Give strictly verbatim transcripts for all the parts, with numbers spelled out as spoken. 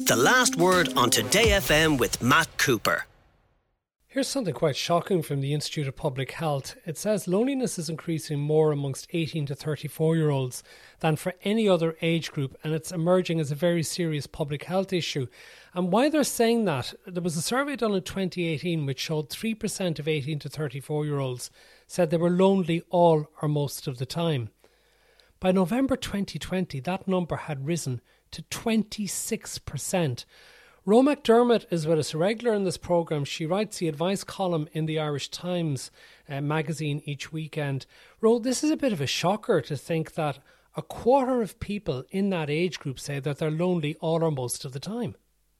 The Last Word on Today F M with Matt Cooper. Here's something quite shocking from the Institute of Public Health. It says loneliness is increasing more amongst eighteen to thirty-four year olds than for any other age group, and it's emerging as a very serious public health issue. And why they're saying that, there was a survey done in twenty eighteen which showed three percent of eighteen to thirty-four year olds said they were lonely all or most of the time. By November twenty twenty, that number had risen to twenty-six percent. Ro McDermott is with us, a regular in this programme. She writes the advice column in the Irish Times uh, magazine each weekend. Ro, this is a bit of a shocker to think that a quarter of people in that age group say that they're lonely all or most of the time.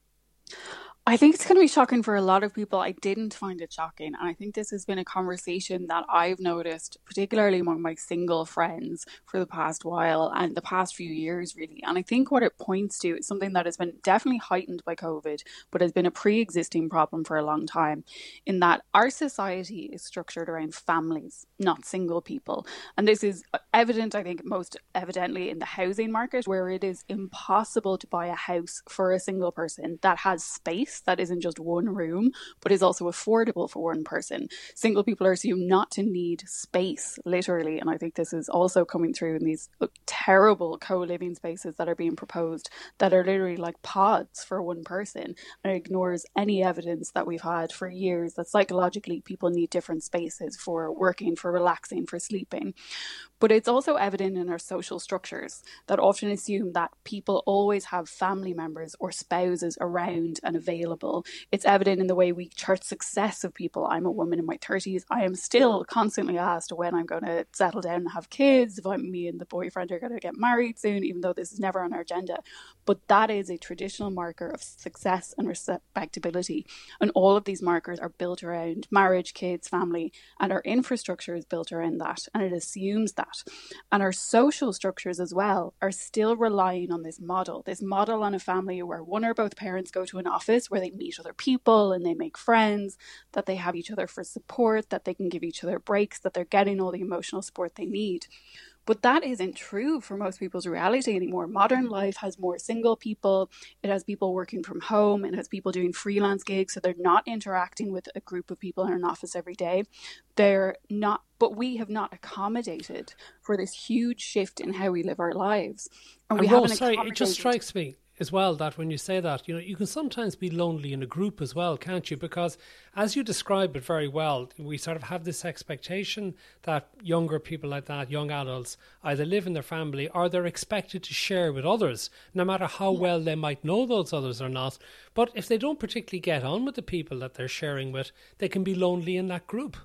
I think it's going to be shocking for a lot of people. I didn't find it shocking. And I think this has been a conversation that I've noticed, particularly among my single friends for the past while and the past few years, really. And I think what it points to is something that has been definitely heightened by COVID, but has been a pre-existing problem for a long time, in that our society is structured around families, not single people. And this is evident, I think, most evidently in the housing market, where it is impossible to buy a house for a single person that has space, that isn't just one room, but is also affordable for one person. Single people are assumed not to need space, literally. And I think this is also coming through in these terrible co-living spaces that are being proposed that are literally like pods for one person, and it ignores any evidence that we've had for years that psychologically people need different spaces for working, for relaxing, for sleeping. But it's also evident in our social structures that often assume that people always have family members or spouses around and available. It's evident in the way we chart success of people. I'm a woman in my thirties. I am still constantly asked when I'm going to settle down and have kids, if I'm, me and the boyfriend are going to get married soon, even though this is never on our agenda. But that is a traditional marker of success and respectability. And all of these markers are built around marriage, kids, family, and our infrastructure is built around that. And it assumes that. And our social structures as well are still relying on this model, this model on a family where one or both parents go to an office where they meet other people and they make friends, that they have each other for support, that they can give each other breaks, that they're getting all the emotional support they need. But that isn't true for most people's reality anymore. Modern life has more single people. It has people working from home. It has people doing freelance gigs. So they're not interacting with a group of people in an office every day. They're not, but we have not accommodated for this huge shift in how we live our lives. And we Ro, haven't sorry, it just strikes me as well that when you say that, you know, you can sometimes be lonely in a group as well, can't you? Because as you describe it very well, we sort of have this expectation that younger people like that, young adults, either live in their family or they're expected to share with others, no matter how yeah. well they might know those others or not. But if they don't particularly get on with the people that they're sharing with, they can be lonely in that group.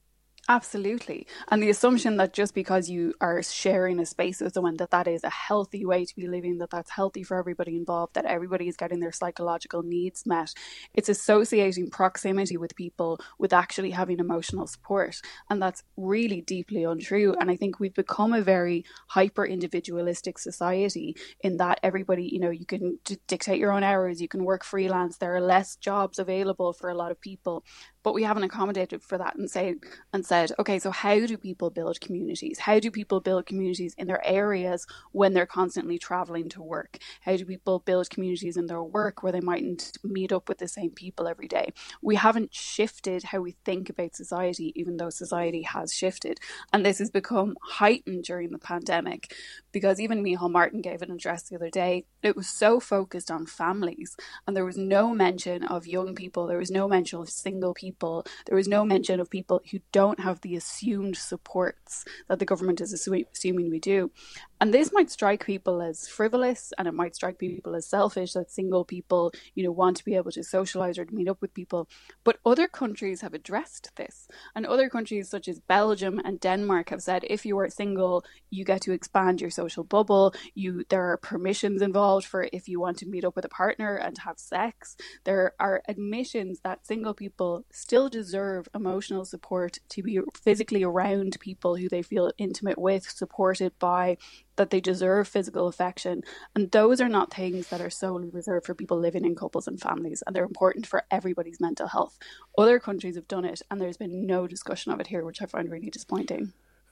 Absolutely. And the assumption that just because you are sharing a space with someone, that that is a healthy way to be living, that that's healthy for everybody involved, that everybody is getting their psychological needs met. It's associating proximity with people with actually having emotional support. And that's really deeply untrue. And I think we've become a very hyper individualistic society in that everybody, you know, you can d- dictate your own hours, you can work freelance, there are less jobs available for a lot of people. But we haven't accommodated for that and say and said, okay, so how do people build communities? How do people build communities in their areas when they're constantly traveling to work? How do people build communities in their work where they mightn't meet up with the same people every day? We haven't shifted how we think about society, even though society has shifted. And this has become heightened during the pandemic, because even Micheál Martin gave an address the other day. It was so focused on families, and there was no mention of young people. There was no mention of single people. People. There was no mention of people who don't have the assumed supports that the government is assu- assuming we do. And this might strike people as frivolous, and it might strike people as selfish, that single people, you know, want to be able to socialise or to meet up with people. But other countries have addressed this. And other countries such as Belgium and Denmark have said, if you are single, you get to expand your social bubble. You, there are permissions involved for if you want to meet up with a partner and have sex. There are admissions that single people still deserve emotional support, to be physically around people who they feel intimate with, supported by, that they deserve physical affection. And those are not things that are solely reserved for people living in couples and families, and they're important for everybody's mental health. Other countries have done it, and there's been no discussion of it here, which I find really disappointing.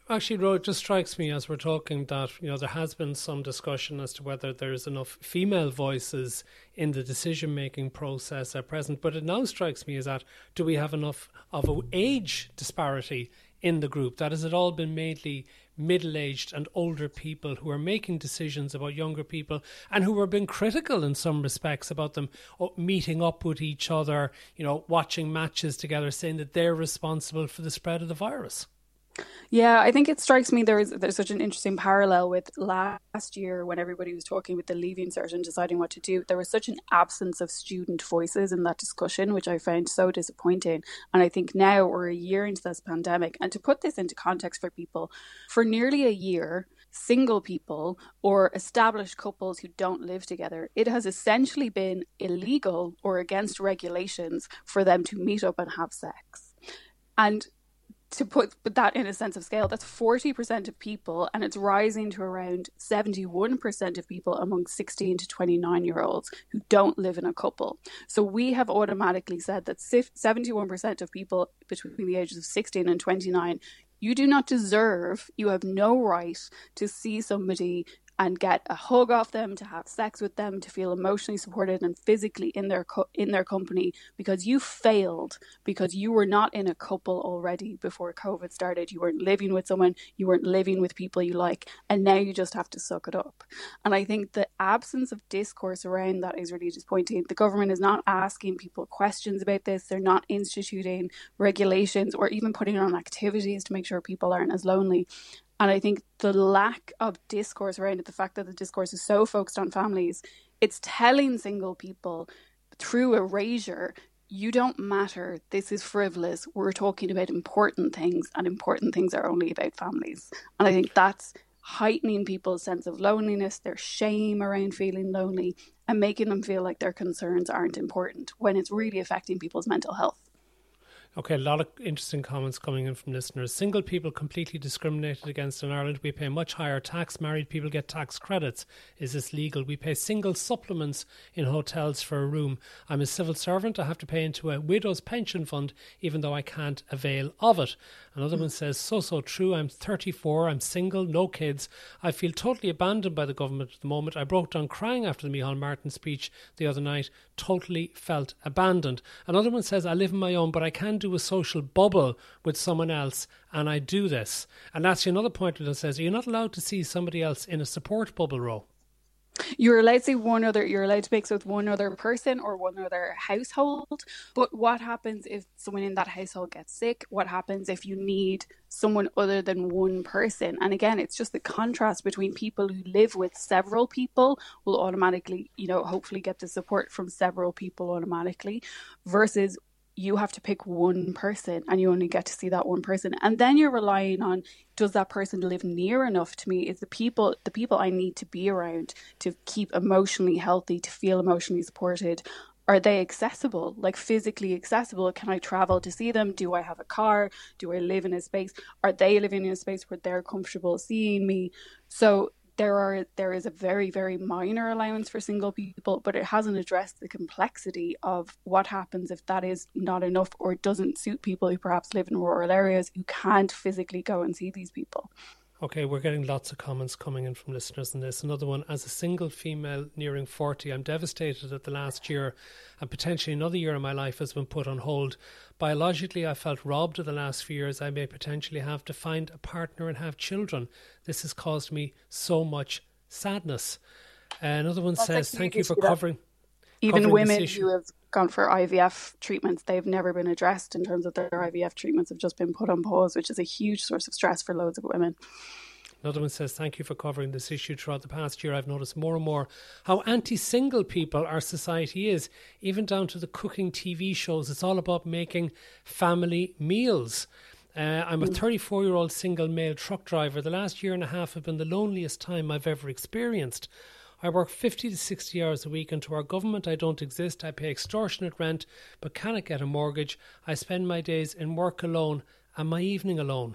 Actually, Ro, it just strikes me as we're talking that, you know, there has been some discussion as to whether there's enough female voices in the decision-making process at present. But it now strikes me as that, do we have enough of an age disparity in the group? That has it all been mainly middle-aged and older people who are making decisions about younger people and who are being critical in some respects about them meeting up with each other, you know, watching matches together, saying that they're responsible for the spread of the virus. Yeah, I think it strikes me there is there's such an interesting parallel with last year when everybody was talking with the Leaving Cert and deciding what to do. There was such an absence of student voices in that discussion, which I found so disappointing. And I think now we're a year into this pandemic. And to put this into context for people, for nearly a year, single people or established couples who don't live together, it has essentially been illegal or against regulations for them to meet up and have sex. And to put that in a sense of scale, that's forty percent of people, and it's rising to around seventy-one percent of people among sixteen to twenty-nine year olds who don't live in a couple. So we have automatically said that seventy-one percent of people between the ages of sixteen and twenty-nine, you do not deserve, you have no right to see somebody and get a hug off them, to have sex with them, to feel emotionally supported and physically in their co- in their company because you failed, because you were not in a couple already before COVID started. You weren't living with someone, you weren't living with people you like, and now you just have to suck it up. And I think the absence of discourse around that is really disappointing. The government is not asking people questions about this. They're not instituting regulations or even putting on activities to make sure people aren't as lonely. And I think the lack of discourse around it, the fact that the discourse is so focused on families, it's telling single people through erasure, you don't matter, this is frivolous, we're talking about important things, and important things are only about families. And I think that's heightening people's sense of loneliness, their shame around feeling lonely, and making them feel like their concerns aren't important when it's really affecting people's mental health. Okay, a lot of interesting comments coming in from listeners. Single people completely discriminated against in Ireland. We pay much higher tax. Married people get tax credits. Is this legal? We pay single supplements in hotels for a room. I'm a civil servant. I have to pay into a widow's pension fund even though I can't avail of it. Another one says, so, so true. I'm thirty-four. I'm single. No kids. I feel totally abandoned by the government at the moment. I broke down crying after the Micheál Martin speech the other night. Totally felt abandoned. Another one says, I live on my own, but I can do a social bubble with someone else, and I do this. And that's another point that says, you're not allowed to see somebody else in a support bubble, Ro. You're allowed to see one other, you're allowed to mix with one other person or one other household. But what happens if someone in that household gets sick? What happens if you need someone other than one person? And again, it's just the contrast between people who live with several people will automatically, you know, hopefully get the support from several people automatically, versus you have to pick one person and you only get to see that one person. And then you're relying on, does that person live near enough to me? Is the people, the people I need to be around to keep emotionally healthy, to feel emotionally supported, are they accessible, like physically accessible? Can I travel to see them? Do I have a car? Do I live in a space? Are they living in a space where they're comfortable seeing me? So There are there is a very, very minor allowance for single people, but it hasn't addressed the complexity of what happens if that is not enough or doesn't suit people who perhaps live in rural areas who can't physically go and see these people. Okay, we're getting lots of comments coming in from listeners on this. Another one, as a single female nearing forty, I'm devastated that the last year and potentially another year of my life has been put on hold. Biologically, I felt robbed of the last few years. I may potentially have to find a partner and have children. This has caused me so much sadness. Uh, another one That's says, thank you for covering... Even covering women who have gone for I V F treatments, they've never been addressed in terms of their I V F treatments, have just been put on pause, which is a huge source of stress for loads of women. Another one says, thank you for covering this issue. Throughout the past year, I've noticed more and more how anti-single people our society is, even down to the cooking T V shows. It's all about making family meals. Uh, I'm a thirty-four-year-old single male truck driver. The last year and a half have been the loneliest time I've ever experienced. I work fifty to sixty hours a week, and to our government I don't exist. I pay extortionate rent but cannot get a mortgage. I spend my days in work alone and my evening alone.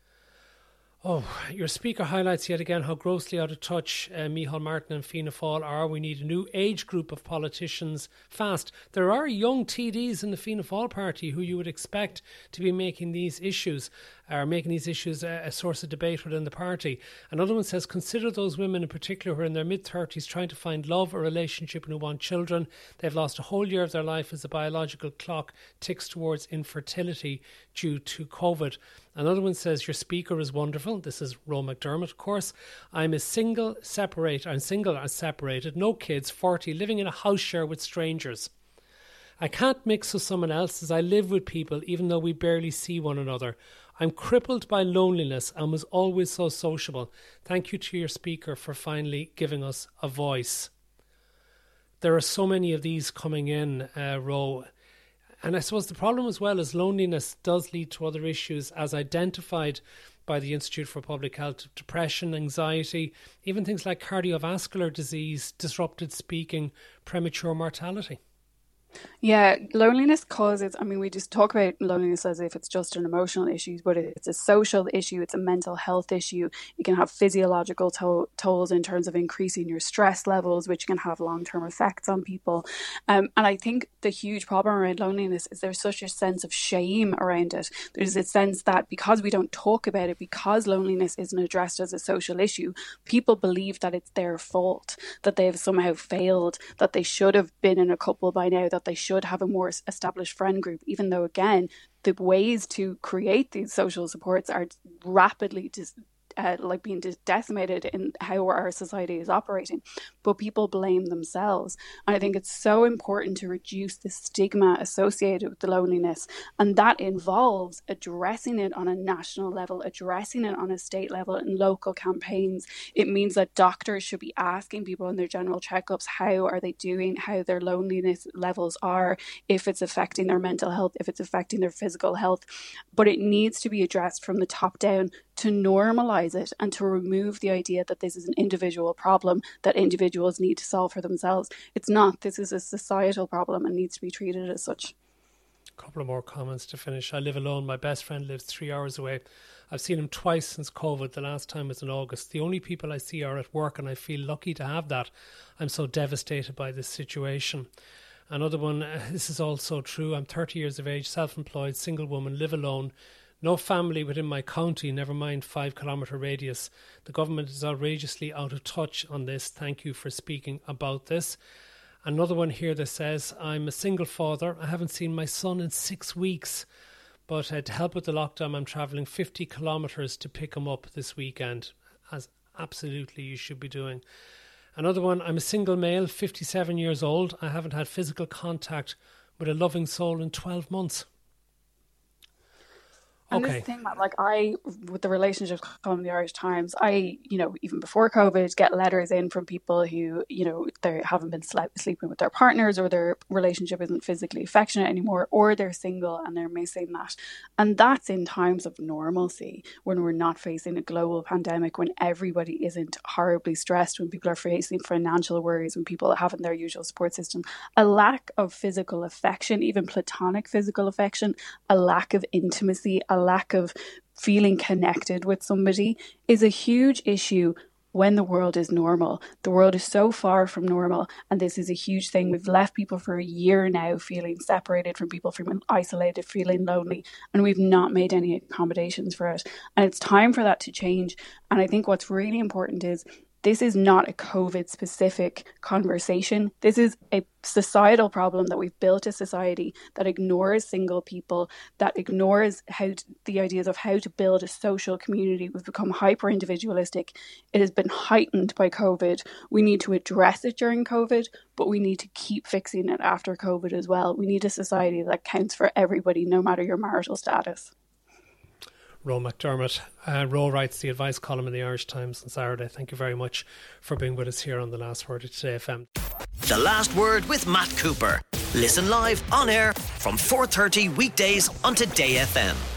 Oh, your speaker highlights yet again how grossly out of touch uh, Micheál Martin and Fianna Fáil are. We need a new age group of politicians fast. There are young T Ds in the Fianna Fáil party who you would expect to be making these issues. are making these issues a, a source of debate within the party. Another one says, consider those women in particular who are in their mid-thirties trying to find love or relationship and who want children. They've lost a whole year of their life as the biological clock ticks towards infertility due to COVID. Another one says, your speaker is wonderful. This is Ro McDermott, of course. I'm a single, separate, I'm single and separated, no kids, forty, living in a house share with strangers. I can't mix with someone else as I live with people even though we barely see one another. I'm crippled by loneliness and was always so sociable. Thank you to your speaker for finally giving us a voice. There are so many of these coming in, uh, Ro. And I suppose the problem as well is loneliness does lead to other issues as identified by the Institute for Public Health: depression, anxiety, even things like cardiovascular disease, disrupted speaking, premature mortality. Yeah, loneliness causes, I mean, we just talk about loneliness as if it's just an emotional issue, but it's a social issue, it's a mental health issue. It can have physiological to- tolls in terms of increasing your stress levels, which can have long-term effects on people. Um, and I think the huge problem around loneliness is there's such a sense of shame around it. There's a sense that because we don't talk about it, because loneliness isn't addressed as a social issue, people believe that it's their fault, that they've somehow failed, that they should have been in a couple by now, that they should have a more established friend group, even though, again, the ways to create these social supports are rapidly dis- uh, like being decimated in how our society is operating. But people blame themselves. And I think it's so important to reduce the stigma associated with the loneliness. And that involves addressing it on a national level, addressing it on a state level in local campaigns. It means that doctors should be asking people in their general checkups, how are they doing, how their loneliness levels are, if it's affecting their mental health, if it's affecting their physical health. But it needs to be addressed from the top down to normalise it and to remove the idea that this is an individual problem that individuals need to solve for themselves. It's not. This is a societal problem and needs to be treated as such. A couple of more comments to finish. I live alone. My best friend lives three hours away. I've seen him twice since COVID. The last time was in August. The only people I see are at work, and I feel lucky to have that. I'm so devastated by this situation. Another one, uh, this is also true. I'm thirty years of age, self-employed, single woman, live alone. No family within my county, never mind five kilometre radius. The government is outrageously out of touch on this. Thank you for speaking about this. Another one here that says, I'm a single father. I haven't seen my son in six weeks. But uh, to help with the lockdown, I'm travelling fifty kilometres to pick him up this weekend, as absolutely you should be doing. Another one, I'm a single male, fifty-seven years old. I haven't had physical contact with a loving soul in twelve months. And okay. this thing, Matt, like I, with the relationship column in the Irish Times, I, you know, even before COVID, get letters in from people who, you know, they haven't been sle- sleeping with their partners, or their relationship isn't physically affectionate anymore, or they're single and they're missing that. And that's in times of normalcy, when we're not facing a global pandemic, when everybody isn't horribly stressed, when people are facing financial worries, when people haven't their usual support system. A lack of physical affection, even platonic physical affection, a lack of intimacy, a lack of feeling connected with somebody is a huge issue when the world is normal. The world is so far from normal, and this is a huge thing. We've left people for a year now feeling separated from people, feeling isolated, feeling lonely, and we've not made any accommodations for it. And it's time for that to change. And I think what's really important is this is not a COVID-specific conversation. This is a societal problem that we've built a society that ignores single people, that ignores how to, the ideas of how to build a social community. We've become hyper-individualistic. It has been heightened by COVID. We need to address it during COVID, but we need to keep fixing it after COVID as well. We need a society that counts for everybody, no matter your marital status. Ro McDermott. Uh, Ro writes the advice column in the Irish Times on Saturday. Thank you very much for being with us here on The Last Word at Today F M. The Last Word with Matt Cooper. Listen live on air from four thirty weekdays on Today F M.